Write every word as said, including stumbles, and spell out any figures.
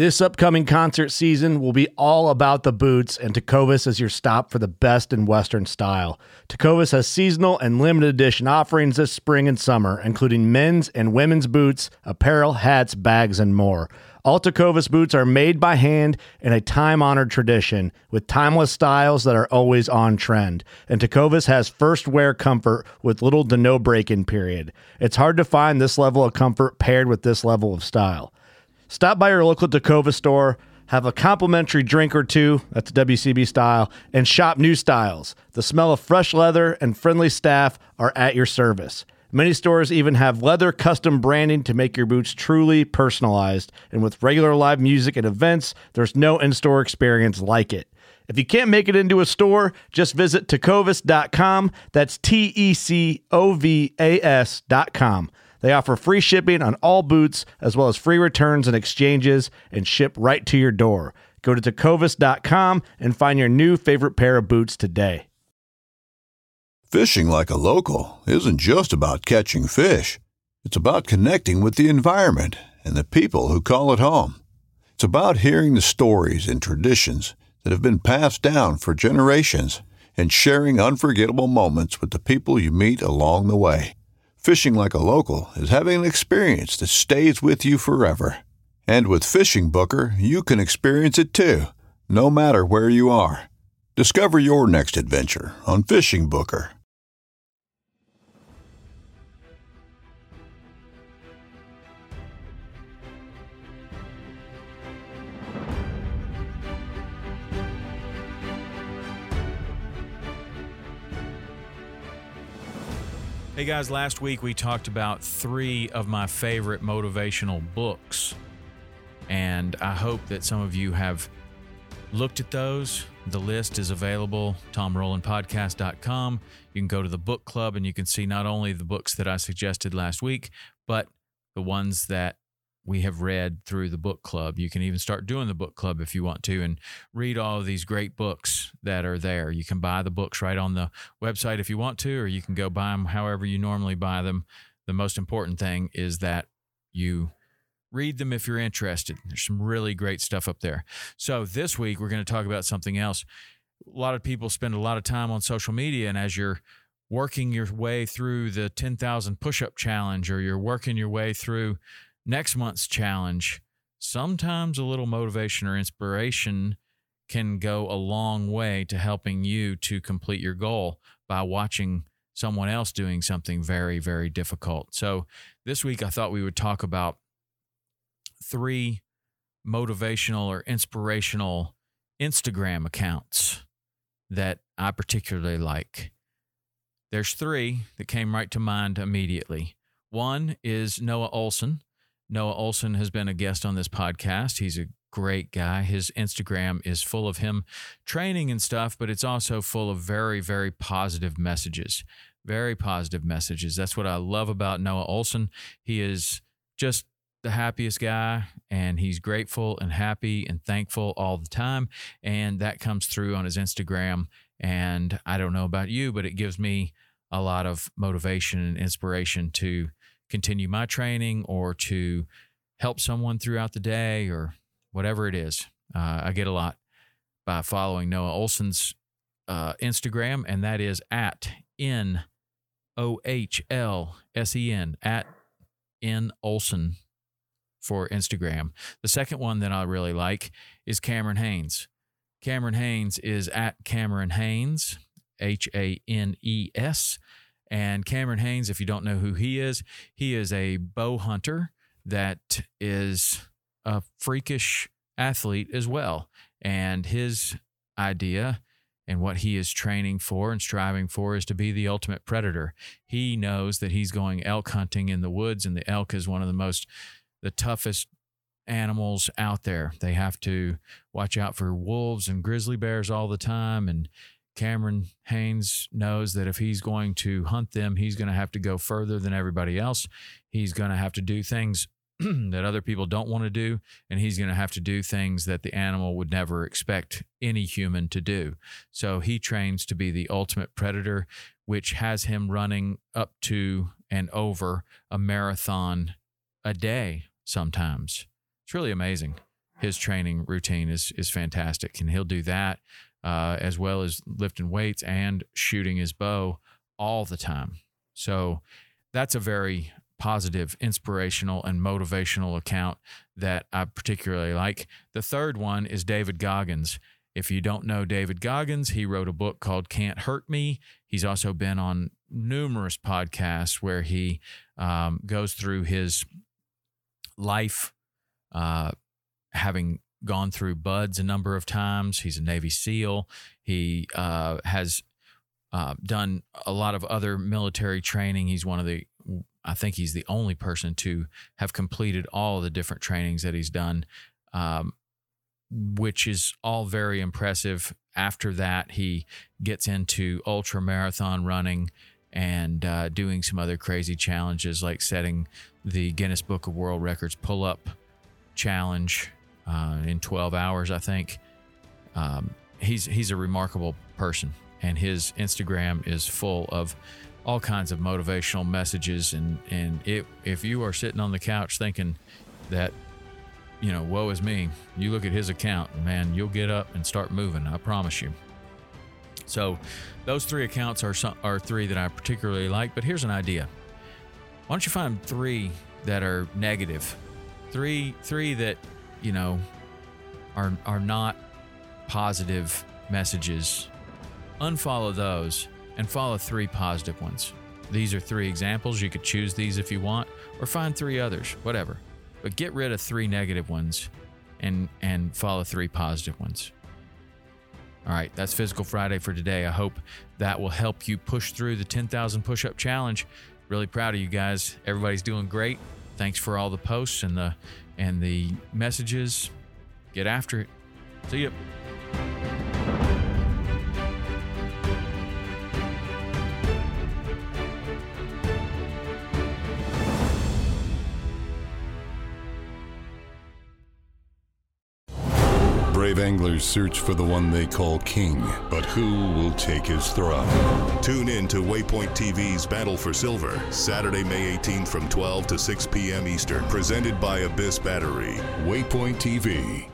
This upcoming concert season will be all about the boots, and Tecovas is your stop for the best in Western style. Tecovas has seasonal and limited edition offerings this spring and summer, including men's and women's boots, apparel, hats, bags, and more. All Tecovas boots are made by hand in a time-honored tradition with timeless styles that are always on trend. And Tecovas has first wear comfort with little to no break-in period. It's hard to find this level of comfort paired with this level of style. Stop by your local Tecovas store, have a complimentary drink or two, that's W C B style, and shop new styles. The smell of fresh leather and friendly staff are at your service. Many stores even have leather custom branding to make your boots truly personalized. And with regular live music and events, there's no in-store experience like it. If you can't make it into a store, just visit tecovas dot com. That's T E C O V A S dot com. They offer free shipping on all boots, as well as free returns and exchanges, and ship right to your door. Go to tecovas dot com and find your new favorite pair of boots today. Fishing like a local isn't just about catching fish. It's about connecting with the environment and the people who call it home. It's about hearing the stories and traditions that have been passed down for generations and sharing unforgettable moments with the people you meet along the way. Fishing like a local is having an experience that stays with you forever. And with Fishing Booker, you can experience it too, no matter where you are. Discover your next adventure on Fishing Booker. Hey guys, last week we talked about three of my favorite motivational books, and I hope that some of you have looked at those. The list is available, tom rowland podcast dot com. You can go to the book club and you can see not only the books that I suggested last week, but the ones that we have read through the book club. You can even start doing the book club if you want to and read all of these great books that are there. You can buy the books right on the website if you want to, or you can go buy them however you normally buy them. The most important thing is that you read them if you're interested. There's some really great stuff up there. So this week we're going to talk about something else. A lot of people spend a lot of time on social media, and as you're working your way through the ten thousand push-up challenge, or you're working your way through next month's challenge, sometimes a little motivation or inspiration can go a long way to helping you to complete your goal by watching someone else doing something very, very difficult. So this week I thought we would talk about three motivational or inspirational Instagram accounts that I particularly like. There's three that came right to mind immediately. One is Noah Ohlsen. Noah Ohlsen has been a guest on this podcast. He's a great guy. His Instagram is full of him training and stuff, but it's also full of very, very positive messages. Very positive messages. That's what I love about Noah Ohlsen. He is just the happiest guy, and he's grateful and happy and thankful all the time, and that comes through on his Instagram. And I don't know about you, but it gives me a lot of motivation and inspiration to continue my training or to help someone throughout the day or whatever it is. Uh, I get a lot by following Noah Ohlsen's uh, Instagram, and that is at N O H L S E N, at N Ohlsen for Instagram. The second one that I really like is Cameron Hanes. Cameron Hanes is at Cameron Hanes, H A N E S. And Cameron Hanes, if you don't know who he is, he is a bow hunter that is a freakish athlete as well. And his idea and what he is training for and striving for is to be the ultimate predator. He knows that he's going elk hunting in the woods, and the elk is one of the most, the toughest animals out there. They have to watch out for wolves and grizzly bears all the time, and Cameron Hanes knows that if he's going to hunt them, he's going to have to go further than everybody else. He's going to have to do things that other people don't want to do, and he's going to have to do things that the animal would never expect any human to do. So he trains to be the ultimate predator, which has him running up to and over a marathon a day sometimes. It's really amazing his training routine is is fantastic, and he'll do that uh, as well as lifting weights and shooting his bow all the time. So that's a very positive, inspirational, and motivational account that I particularly like. The third one is David Goggins. If you don't know David Goggins, he wrote a book called Can't Hurt Me. He's also been on numerous podcasts where he um, goes through his life, uh, having gone through BUD/S a number of times. He's a Navy SEAL. He uh, has uh, done a lot of other military training. He's one of the, I think he's the only person to have completed all of the different trainings that he's done, um, which is all very impressive. After that, he gets into ultra marathon running and uh, doing some other crazy challenges, like setting the Guinness Book of World Records pull-up challenge uh, in twelve hours, I think. Um, he's he's a remarkable person, and his Instagram is full of all kinds of motivational messages. And and it, if you are sitting on the couch thinking that, you know, woe is me, you look at his account, man, you'll get up and start moving. I promise you. So those three accounts are some, are three that I particularly like. But here's an idea. Why don't you find three that are negative? Three three that, you know, are are not positive messages. Unfollow those and follow three positive ones. These are three examples. You could choose these if you want, or find three others, whatever. But get rid of three negative ones and and follow three positive ones. All right, that's Physical Friday for today. I hope that will help you push through the ten thousand push-up challenge. Really proud of you guys. Everybody's doing great. Thanks for all the posts and the and the messages. Get after it. See ya. Brave anglers search for the one they call king, but who will take his throne? Tune in to Waypoint T V's Battle for Silver, Saturday, May eighteenth from twelve to six p.m. Eastern, presented by Abyss Battery. Waypoint T V.